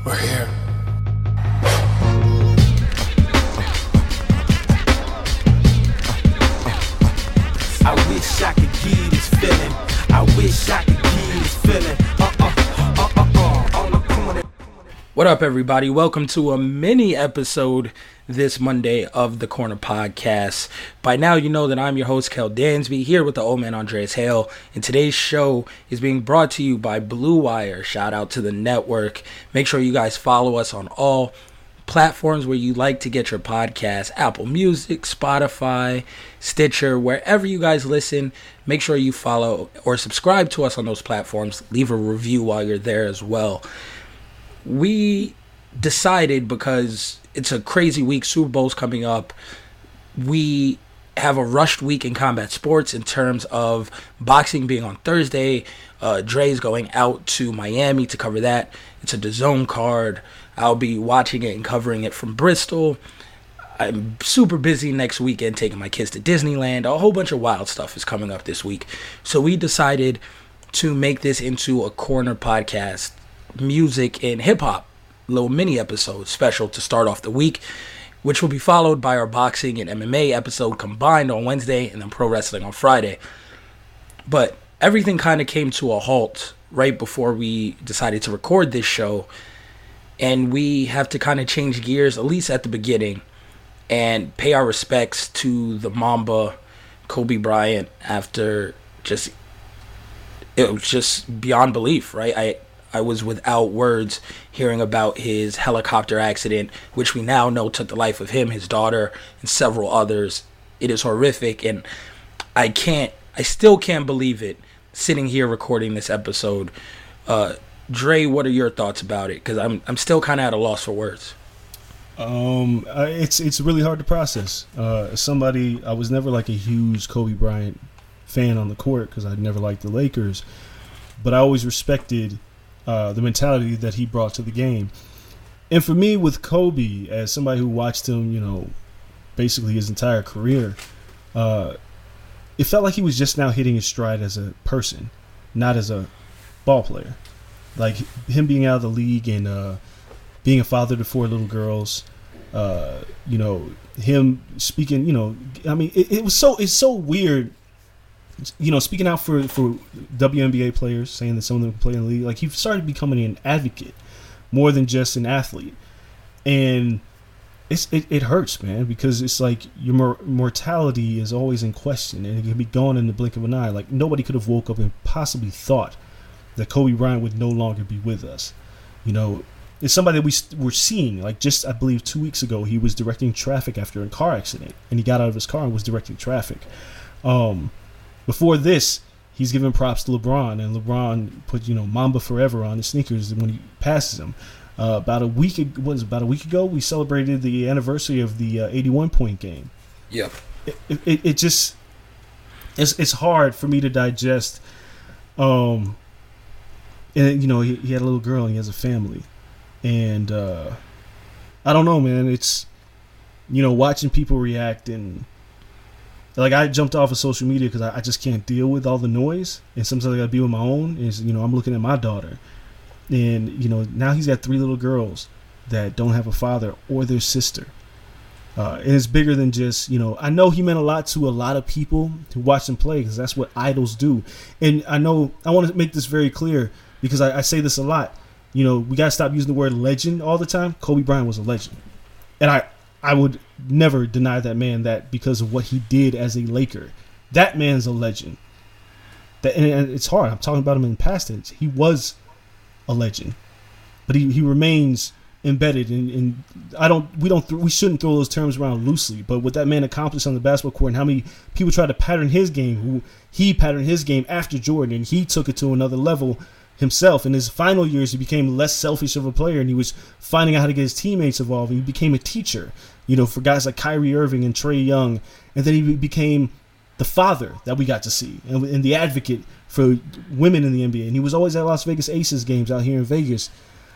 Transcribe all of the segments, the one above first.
We're here. I wish I could give this feeling. I wish I could give this feeling. On the corner. What up, everybody? Welcome to a mini episode this Monday of the Corner Podcast. By now, you know that I'm your host, Kel Dansby, here with the old man, Andreas Hale. And today's show is being brought to you by Blue Wire. Shout out to the network. Make sure you guys follow us on all platforms where you like to get your podcast. Apple Music, Spotify, Stitcher, wherever you guys listen. Make sure you follow or subscribe to us on those platforms. Leave a review while you're there as well. We decided, because it's a crazy week, Super Bowl's coming up, we have a rushed week in combat sports in terms of boxing being on Thursday. Dre's going out to Miami to cover that. It's a DAZN card. I'll be watching it and covering it from Bristol. I'm super busy next weekend taking my kids to Disneyland. A whole bunch of wild stuff is coming up this week. So we decided to make this into a corner podcast, music and hip-hop, little mini episode special to start off the week, which will be followed by our boxing and MMA episode combined on Wednesday and then pro wrestling on Friday. But everything kind of came to a halt right before we decided to record this show. And we have to kind of change gears, at least at the beginning, and pay our respects to the Mamba, Kobe Bryant, after it was just beyond belief, right? I was without words hearing about his helicopter accident, which we now know took the life of him, his daughter, and several others. It is horrific, and I still can't believe it, sitting here recording this episode. Dre, what are your thoughts about it? Because I'm still kind of at a loss for words. It's really hard to process. Somebody, I was never like a huge Kobe Bryant fan on the court because I never liked the Lakers, but I always respected the mentality that he brought to the game. And for me, with Kobe, as somebody who watched him, basically his entire career, it felt like he was just now hitting his stride as a person, not as a ball player. Like him being out of the league and being a father to 4 little girls, him speaking, it's so weird, speaking out for WNBA players, saying that some of them play in the league. Like he started becoming an advocate more than just an athlete. And it hurts, man, because it's like your mortality is always in question and it can be gone in the blink of an eye. Like nobody could have woke up and possibly thought that Kobe Bryant would no longer be with us. It's somebody that we were seeing, like just, I believe 2 weeks ago, he was directing traffic after a car accident, and he got out of his car and was directing traffic. Before this, he's giving props to LeBron, and LeBron put, Mamba Forever on his sneakers when he passes him. About a week ago, we celebrated the anniversary of the 81-point game. Yep. It's hard for me to digest. And he had a little girl and he has a family, and I don't know, man. It's watching people react, and like I jumped off of social media because I just can't deal with all the noise, and sometimes I gotta be with my own. And I'm looking at my daughter, and now he's got 3 little girls that don't have a father or their sister. And it's bigger than just, I know he meant a lot to a lot of people who watch him play because that's what idols do. And I want to make this very clear because I say this a lot. We got to stop using the word legend all the time. Kobe Bryant was a legend. And I would never deny that man that because of what he did as a Laker. That man's a legend. And it's hard. I'm talking about him in past tense. He was a legend. But he remains embedded in we shouldn't throw those terms around loosely, but what that man accomplished on the basketball court and how many people tried to pattern his game, he patterned his game after Jordan, and he took it to another level himself. In his final years, he became less selfish of a player, and he was finding out how to get his teammates involved, and he became a teacher, for guys like Kyrie Irving and Trae Young, and then he became the father that we got to see and the advocate for women in the NBA, and he was always at Las Vegas Aces games out here in Vegas.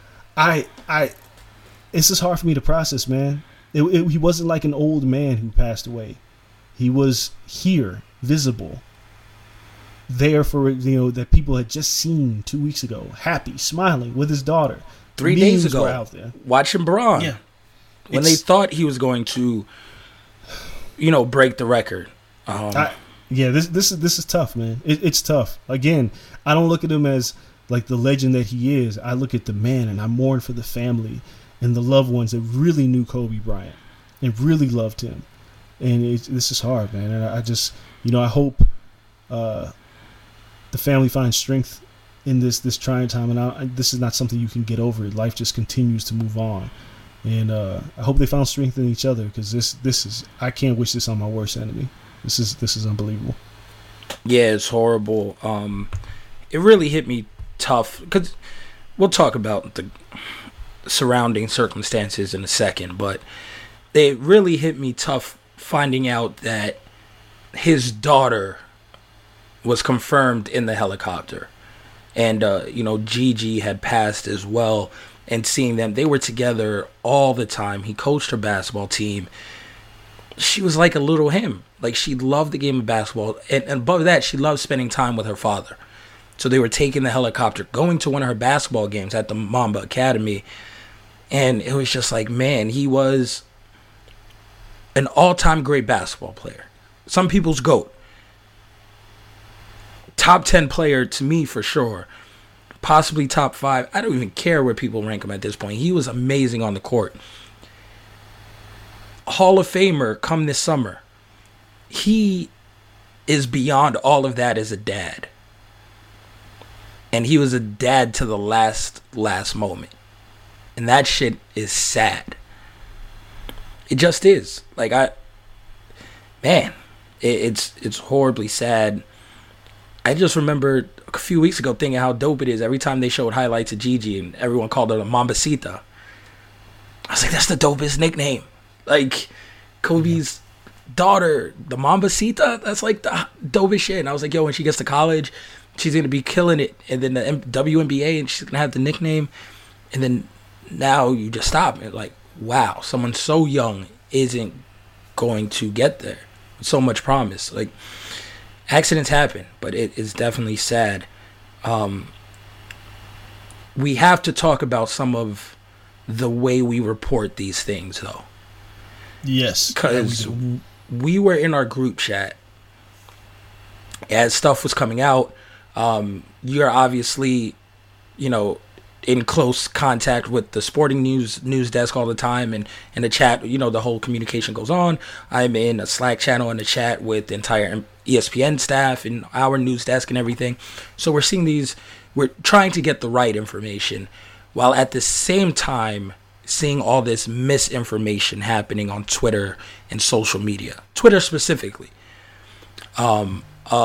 It's just hard for me to process, man. He wasn't like an old man who passed away. He was here, visible. there for, that people had just seen 2 weeks ago, happy, smiling with his daughter. 3 days Memes ago, were out there. watching Braun. Yeah. When they thought he was going to, break the record. This is tough, man. It's tough. Again, I don't look at him as like the legend that he is. I look at the man, and I mourn for the family and the loved ones that really knew Kobe Bryant and really loved him. And this is hard, man. And I just, I hope the family finds strength in this trying time. And this is not something you can get over. Life just continues to move on. And I hope they found strength in each other, because this is, I can't wish this on my worst enemy. This is unbelievable. Yeah, it's horrible. It really hit me tough, because we'll talk about the surrounding circumstances in a second, but it really hit me tough finding out that his daughter was confirmed in the helicopter, and Gigi had passed as well. And seeing them, they were together all the time. He coached her basketball team. She was like a little him. Like, she loved the game of basketball. And above that, she loved spending time with her father. So they were taking the helicopter, going to one of her basketball games at the Mamba Academy. And it was just like, man, he was an all-time great basketball player. Some people's GOAT. Top 10 player to me, for sure. Possibly top 5. I don't even care where people rank him at this point. He was amazing on the court. Hall of Famer come this summer. He is beyond all of that as a dad. And he was a dad to the last moment. And that shit is sad. It just is. Like, it's horribly sad. I just remember a few weeks ago thinking how dope it is every time they showed highlights of Gigi and everyone called her a Mambacita. I was like, that's the dopest nickname. Like, Kobe's daughter, the Mambacita, that's like the dopest shit. And I was like, yo, when she gets to college, she's going to be killing it. And then the WNBA, and she's going to have the nickname. And then now you just stop. And like, wow, someone so young isn't going to get there with so much promise. Like, accidents happen, but it is definitely sad. We have to talk about some of the way we report these things, though. Yes. Because we were in our group chat as stuff was coming out. You're obviously, in close contact with the sporting news desk all the time, and in the chat, the whole communication goes on. I'm in a Slack channel in the chat with the entire ESPN staff and our news desk and everything. So we're seeing we're trying to get the right information, while at the same time seeing all this misinformation happening on Twitter and social media. Twitter specifically. And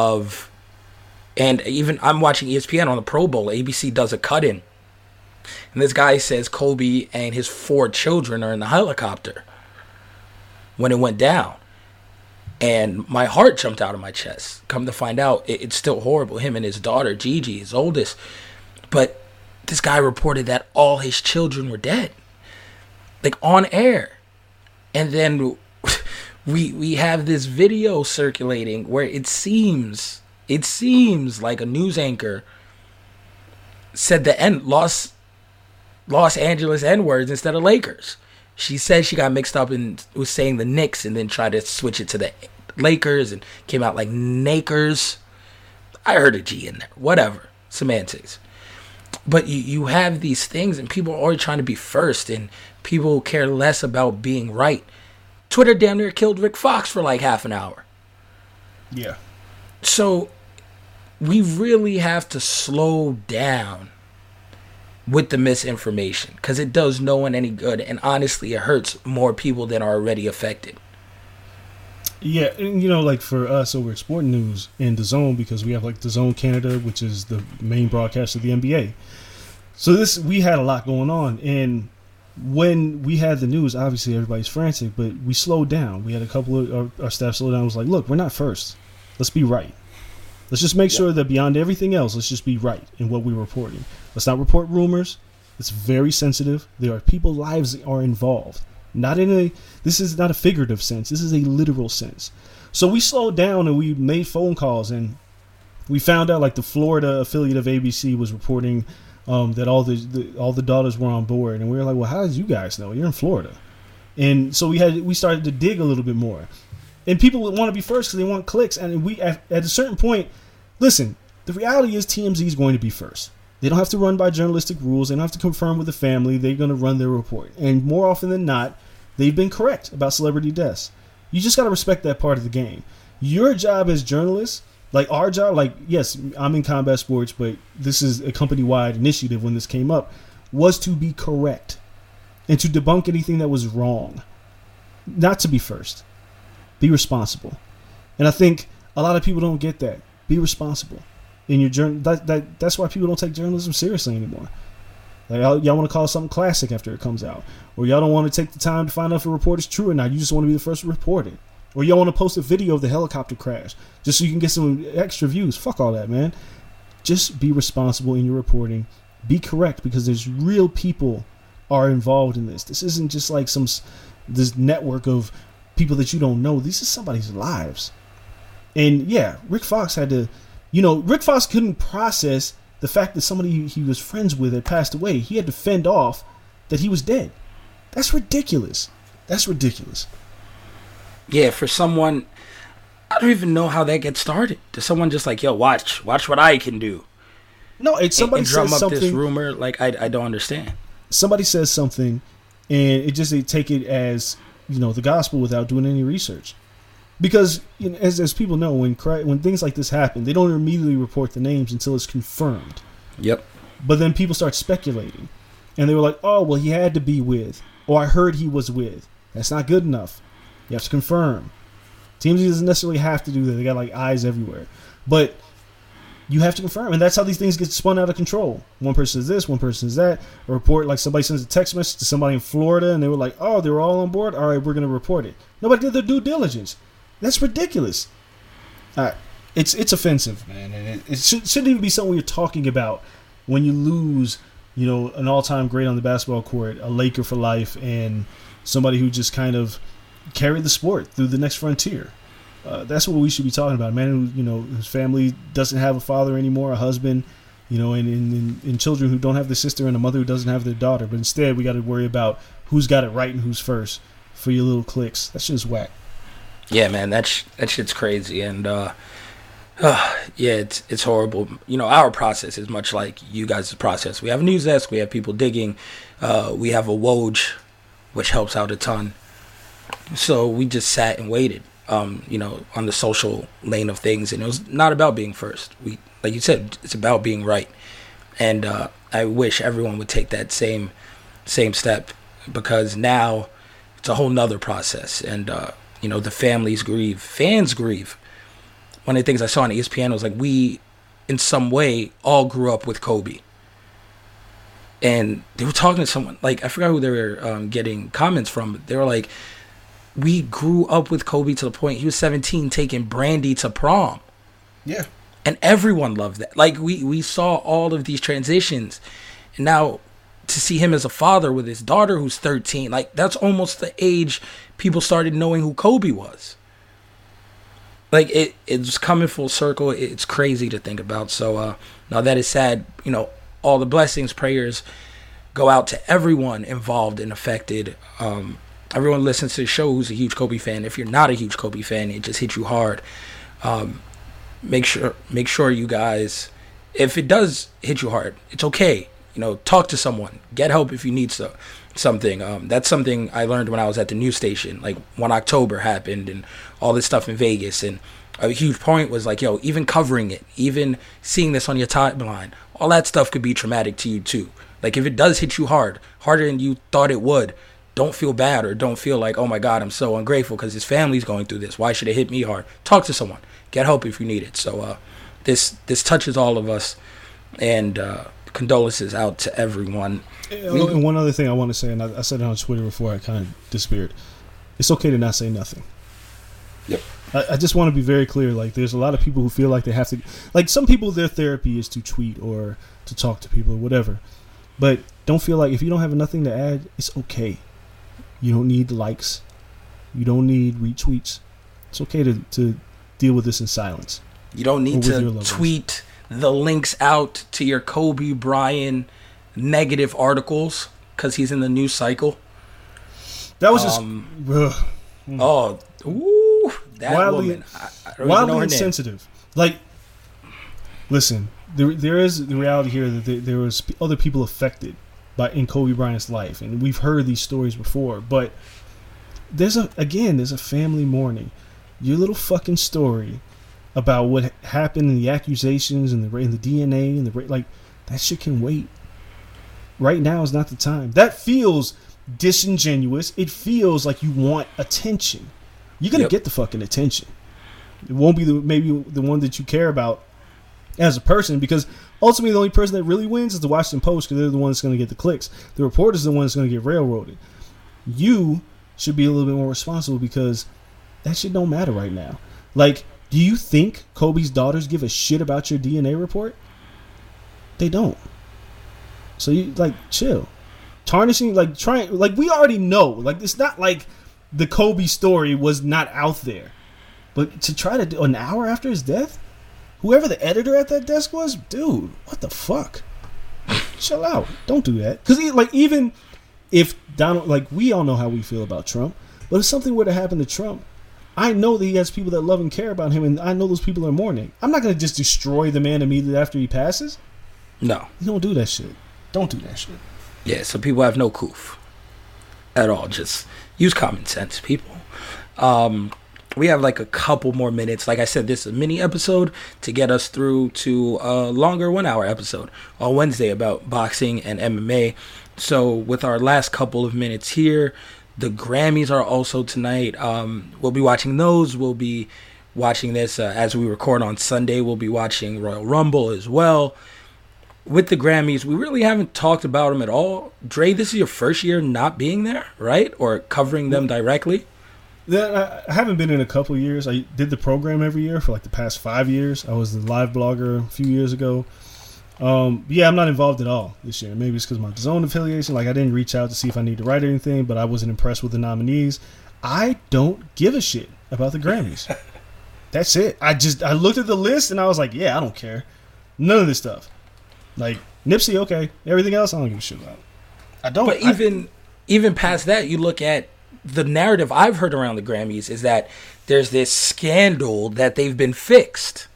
even I'm watching ESPN on the Pro Bowl. ABC does a cut-in. And this guy says Kobe and his 4 children are in the helicopter when it went down. And my heart jumped out of my chest. Come to find out, it's still horrible. Him and his daughter, Gigi, his oldest. But this guy reported that all his children were dead. Like, on air. And then we have this video circulating where it seems like a news anchor said the Los Angeles N-words instead of Lakers. She said she got mixed up and was saying the Knicks and then tried to switch it to the Lakers and came out like Nakers. I heard a G in there. Whatever. Semantics. But you have these things and people are always trying to be first, and people care less about being right. Twitter damn near killed Rick Fox for like half an hour. Yeah. So we really have to slow down with the misinformation, because it does no one any good, and honestly it hurts more people than are already affected. Yeah, and like for us over at Sport News and DAZN, because we have like DAZN Canada, which is the main broadcast of the NBA. So we had a lot going on, and when we had the news, obviously everybody's frantic, but we slowed down. We had a couple of our staff slowed down. It was like, look, we're not first. Let's be right. Let's just make sure that beyond everything else, let's just be right in what we're reporting. Let's not report rumors. It's very sensitive. There are people's lives that are involved. This is not a figurative sense. This is a literal sense. So we slowed down and we made phone calls, and We found out like the Florida affiliate of ABC was reporting that all the daughters were on board, and we were like, well, how did you guys know? You're in Florida. And so we started to dig a little bit more. And people would want to be first because they want clicks. And we at a certain point, listen, the reality is TMZ is going to be first. They don't have to run by journalistic rules. They don't have to confirm with the family. They're going to run their report. And more often than not, they've been correct about celebrity deaths. You just got to respect that part of the game. Your job as journalists, like our job, like, yes, I'm in combat sports, but this is a company-wide initiative when this came up, was to be correct and to debunk anything that was wrong. Not to be first. Be responsible. And I think a lot of people don't get that. Be responsible. In your that's why people don't take journalism seriously anymore. Like y'all want to call something classic after it comes out, or y'all don't want to take the time to find out if a report is true or not. You just want to be the first to report it, or y'all want to post a video of the helicopter crash just so you can get some extra views. Fuck all that, man. Just be responsible in your reporting. Be correct, because there's real people are involved in this. This isn't just like this network of people that you don't know. These are somebody's lives. And yeah, Rick Fox had to. Rick Fox couldn't process the fact that somebody he was friends with had passed away. He had to fend off that he was dead. That's ridiculous. Yeah, for someone, I don't even know how that gets started. Does someone just like, yo, watch what I can do? No, it's somebody and drum says up something. This rumor, like I don't understand. Somebody says something, and they take it as the gospel without doing any research. Because as people know, when things like this happen, they don't immediately report the names until it's confirmed. Yep. But then people start speculating, and they were like, "Oh, well, he had to be with," or "I heard he was with." That's not good enough. You have to confirm. TMZ doesn't necessarily have to do that. They got like eyes everywhere, but you have to confirm, and that's how these things get spun out of control. One person is this, one person is that. A report, like somebody sends a text message to somebody in Florida, and they were like, "Oh, they were all on board. All right, we're going to report it." Nobody did their due diligence. That's ridiculous. It's offensive, man, and it shouldn't even be something you're talking about when you lose, an all-time great on the basketball court, a Laker for life, and somebody who just kind of carried the sport through the next frontier. That's what we should be talking about. A man who, whose family doesn't have a father anymore, a husband, and children who don't have their sister, and a mother who doesn't have their daughter. But instead, we got to worry about who's got it right and who's first for your little clicks. That shit's whack. Yeah, man, that shit's crazy, and yeah, it's horrible. Our process is much like you guys' process. We have a news desk, we have people digging, we have a Woj, which helps out a ton. So we just sat and waited, on the social lane of things, and it was not about being first. Like you said, it's about being right, and I wish everyone would take that same step, because now it's a whole nother process, and the families grieve, fans grieve. One of the things I saw on ESPN was like, we, in some way, all grew up with Kobe. And they were talking to someone, like, I forgot who they were getting comments from, but they were like, we grew up with Kobe to the point he was 17 taking Brandy to prom. Yeah. And everyone loved that. Like, we saw all of these transitions. And now to see him as a father with his daughter who's 13, like, that's almost the age people started knowing who Kobe was. Like, it's coming full circle. It's crazy to think about. So now that is sad. All the blessings, prayers go out to everyone involved and affected. Everyone listens to the show who's a huge Kobe fan. If you're not a huge Kobe fan, it just hit you hard. Make sure you guys, if it does hit you hard, it's okay. Talk to someone. Get help if you need something. That's something I learned when I was at the news station. Like, when October happened and all this stuff in Vegas, and a huge point was like, yo, even covering it, even seeing this on your timeline, all that stuff could be traumatic to you too. Like, if it does hit you harder than you thought it would, don't feel bad, or don't feel like, oh my God, I'm so ungrateful because his family's going through this. Why should it hit me hard? Talk to someone. Get help if you need it. So this touches all of us, and condolences out to everyone. And one other thing I want to say, and I said it on Twitter before I kind of disappeared. It's okay to not say nothing. Yep. I just want to be very clear. Like, there's a lot of people who feel like they have to. Like, some people, their therapy is to tweet or to talk to people or whatever. But don't feel like if you don't have nothing to add, it's okay. You don't need likes. You don't need retweets. It's okay to deal with this in silence. You don't need with your to loved ones. tweet the links out to your Kobe Bryant negative articles because he's in the news cycle. That was just ugh, Oh, ooh, that Wildly- woman. I don't even know wildly her name. insensitive. Like, listen, there is the reality here that there was other people affected in Kobe Bryant's life, and we've heard these stories before. But there's a family mourning. Your little fucking story about what happened and the accusations and the DNA and like that shit can wait. Right now is not the time. That feels disingenuous. It feels like you want attention. You're gonna get the fucking attention. It won't be maybe the one that you care about as a person, because ultimately the only person that really wins is the Washington Post, because they're the one that's going to get the clicks. The reporter's the one that's going to get railroaded. You should be a little bit more responsible, because that shit don't matter right now. Like, do you think Kobe's daughters give a shit about your DNA report? They don't. So you chill. Tarnishing, we already know. Like, it's not like the Kobe story was not out there. But to try to do an hour after his death, whoever the editor at that desk was, dude, what the fuck? Chill out. Don't do that. Because even if Donald, we all know how we feel about Trump, but if something were to happen to Trump, I know that he has people that love and care about him, and I know those people are mourning. I'm not going to just destroy the man immediately after he passes. No. You don't do that shit. Don't do that shit. Yeah, so people have no coof at all. Just use common sense, people. We have a couple more minutes. Like I said, this is a mini episode to get us through to a longer 1 hour episode on Wednesday about boxing and MMA. So with our last couple of minutes here, the Grammys are also tonight. We'll be watching those. We'll be watching this as we record on Sunday. We'll be watching Royal Rumble as well. With the Grammys, we really haven't talked about them at all. Dre, this is your first year not being there, right? Or covering them directly? Yeah, I haven't been in a couple of years. I did the program every year for the past 5 years. I was the live blogger a few years ago. Yeah, I'm not involved at all this year. Maybe it's because of my DAZN affiliation. I didn't reach out to see if I need to write anything, but I wasn't impressed with the nominees. I don't give a shit about the Grammys. That's it. I looked at the list and I was like, yeah, I don't care. None of this stuff. Nipsey, okay. Everything else, I don't give a shit about. I don't. But even past that, you look at the narrative I've heard around the Grammys is that there's this scandal that they've been fixed.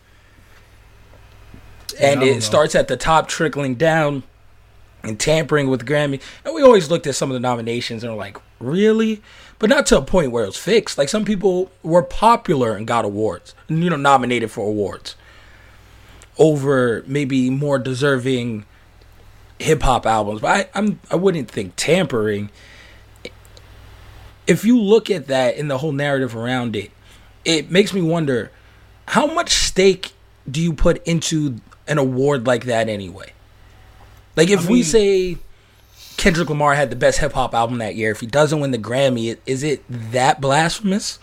And it starts at the top, trickling down and tampering with Grammy. And we always looked at some of the nominations and were like, really? But not to a point where it was fixed. Some people were popular and got awards, nominated for awards over maybe more deserving hip-hop albums. But I wouldn't think tampering. If you look at that and the whole narrative around it, it makes me wonder, how much stake do you put into an award like that anyway? If we say Kendrick Lamar had the best hip-hop album that year, if he doesn't win the Grammy, is it that blasphemous?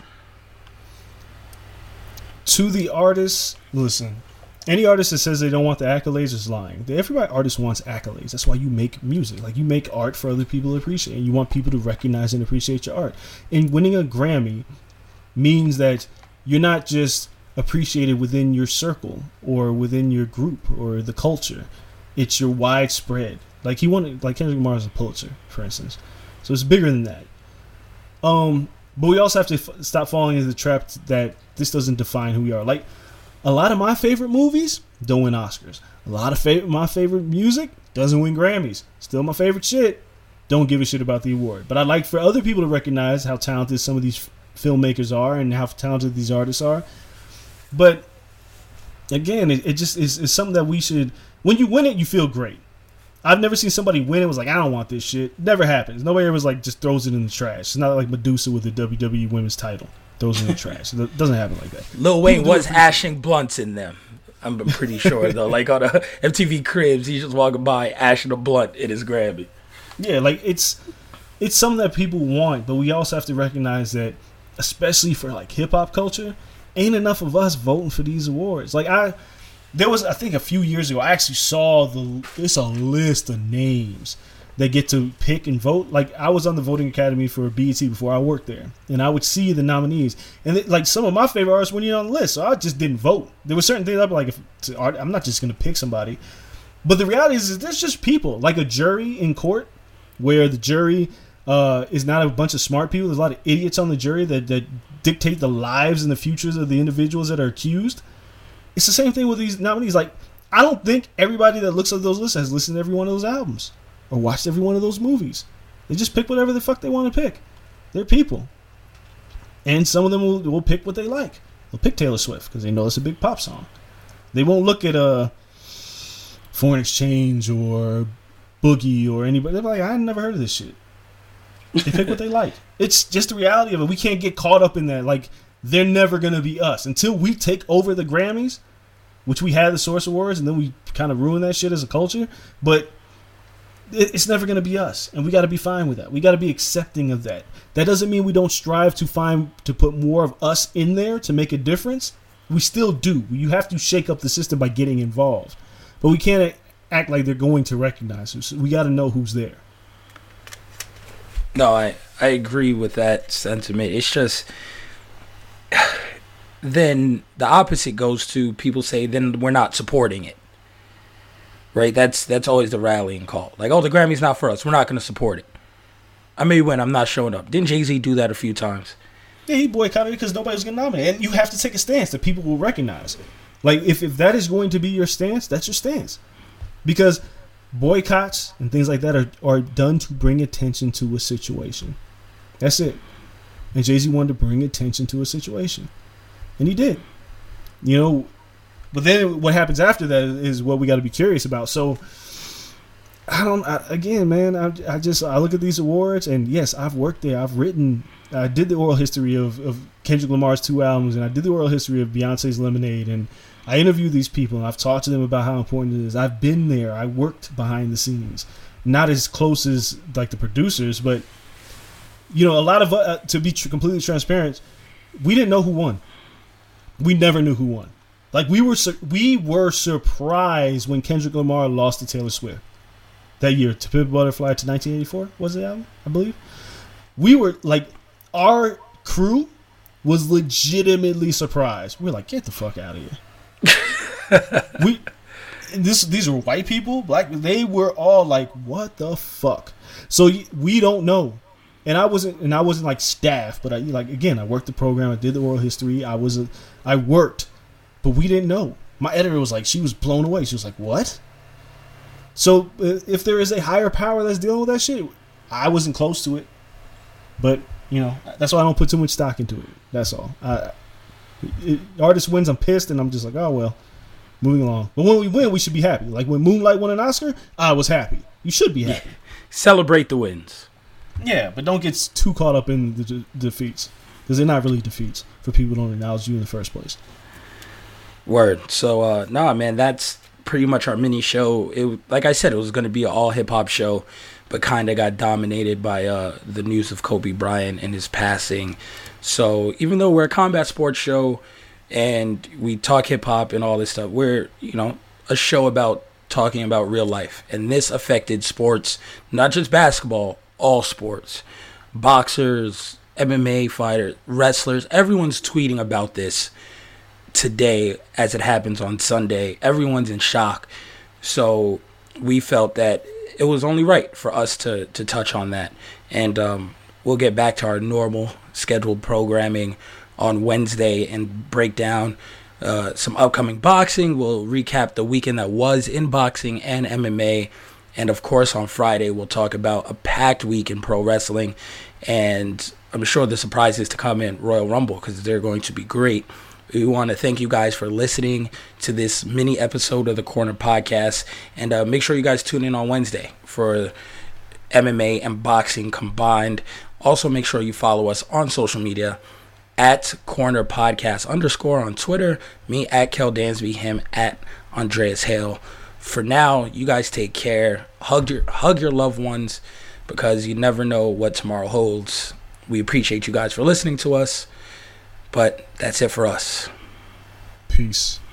To the artists, listen, any artist that says they don't want the accolades is lying. Artist wants accolades. That's why you make music. You make art for other people to appreciate. And you want people to recognize and appreciate your art. And winning a Grammy means that you're not just appreciated within your circle or within your group or the culture. It's your widespread. Kendrick Lamar is a Pulitzer, for instance. So it's bigger than that. But we also have to stop falling into the trap that this doesn't define who we are. A lot of my favorite movies don't win Oscars. A lot of my favorite music doesn't win Grammys. Still my favorite shit. Don't give a shit about the award. But I'd like for other people to recognize how talented some of these filmmakers are and how talented these artists are. But again, it just is something that we should. When you win it, you feel great. I've never seen somebody win and was like, I don't want this shit. Never happens. Nobody ever just throws it in the trash. It's not like Medusa with the WWE Women's title. Throws it in the trash. It doesn't happen like that. Lil Wayne was ashing blunts in them. I'm pretty sure, though. On a MTV Cribs, he's just walking by ashing a blunt in his Grammy. Yeah, it's something that people want, but we also have to recognize that, especially for hip-hop culture, ain't enough of us voting for these awards. There was, I think a few years ago, I actually saw it's a list of names that get to pick and vote. Like, I was on the voting academy for BET before I worked there, and I would see the nominees, and like some of my favorite artists weren't even on the list, so I just didn't vote. There were certain things I'd be like, I'm not just gonna pick somebody. But the reality is there's just people, like a jury in court, where the jury is not a bunch of smart people. There's a lot of idiots on the jury that dictate the lives and the futures of the individuals that are accused. It's the same thing with these nominees. Like, I don't think everybody that looks at those lists has listened to every one of those albums or watched every one of those movies. They just pick whatever the fuck they want to pick. They're people. And some of them will pick what they like. They'll pick Taylor Swift because they know it's a big pop song. They won't look at Foreign Exchange or Boogie or anybody. They're like, I never heard of this shit. They pick what they like. It's just the reality of it. We can't get caught up in that. Like, they're never going to be us. Until we take over the Grammys, which we had the Source Awards, and then we kind of ruin that shit as a culture. But it's never going to be us. And we got to be fine with that. We got to be accepting of that. That doesn't mean we don't strive to put more of us in there to make a difference. We still do. You have to shake up the system by getting involved. But we can't act like they're going to recognize us. We got to know who's there. No, I agree with that sentiment. It's just, then the opposite goes to people say, then we're not supporting it. Right? That's always the rallying call. Like, oh, the Grammy's not for us. We're not going to support it. I may win. I'm not showing up. Didn't Jay-Z do that a few times? Yeah, he boycotted it because nobody's getting nominated. And you have to take a stance that people will recognize. Like, if that is going to be your stance, that's your stance. Because boycotts and things like that are done to bring attention to a situation. That's it. And Jay-Z wanted to bring attention to a situation. And he did. You know, but then what happens after that is what we got to be curious about. So, I look at these awards, and yes, I've worked there. I did the oral history of Kendrick Lamar's 2 albums, and I did the oral history of Beyonce's Lemonade, and I interviewed these people, and I've talked to them about how important it is. I've been there. I worked behind the scenes. Not as close as, like, the producers, but, you know, a lot of, to be completely transparent, we didn't know who won. We never knew who won. Like, we were surprised when Kendrick Lamar lost to Taylor Swift that year. To Pimp a Butterfly to 1984 was the album, I believe. We were, like, our crew was legitimately surprised. We were like, get the fuck out of here. These are white people, black. They were all like, "What the fuck?" So we don't know, and I wasn't like staff, but I worked the program. I did the oral history. I worked, but we didn't know. My editor was like, she was blown away. She was like, "What?" So if there is a higher power that's dealing with that shit, I wasn't close to it, but you know that's why I don't put too much stock into it. That's all. Artist wins, I'm pissed, and I'm just like, oh well. Moving along. But when we win, we should be happy. Like when Moonlight won an Oscar, I was happy. You should be happy. Celebrate the wins. Yeah, but don't get too caught up in the defeats. Because they're not really defeats for people who don't acknowledge you in the first place. Word. So, man, that's pretty much our mini show. Like I said, it was going to be an all hip-hop show, but kind of got dominated by the news of Kobe Bryant and his passing. So even though we're a combat sports show, and we talk hip-hop and all this stuff, we're, you know, a show about talking about real life. And this affected sports, not just basketball, all sports. Boxers, MMA fighters, wrestlers, everyone's tweeting about this today as it happens on Sunday. Everyone's in shock. So we felt that it was only right for us to touch on that. And we'll get back to our normal scheduled programming on Wednesday and break down some upcoming boxing. We'll recap the weekend that was in boxing and MMA. And, of course, on Friday, we'll talk about a packed week in pro wrestling. And I'm sure the surprises to come in Royal Rumble because they're going to be great. We want to thank you guys for listening to this mini episode of the Corner Podcast. And make sure you guys tune in on Wednesday for MMA and boxing combined. Also, make sure you follow us on social media at Corner Podcast _ on Twitter, me at Kel Dansby, him at Andreas Hale. For now, you guys take care. Hug your loved ones because you never know what tomorrow holds. We appreciate you guys for listening to us, but that's it for us. Peace.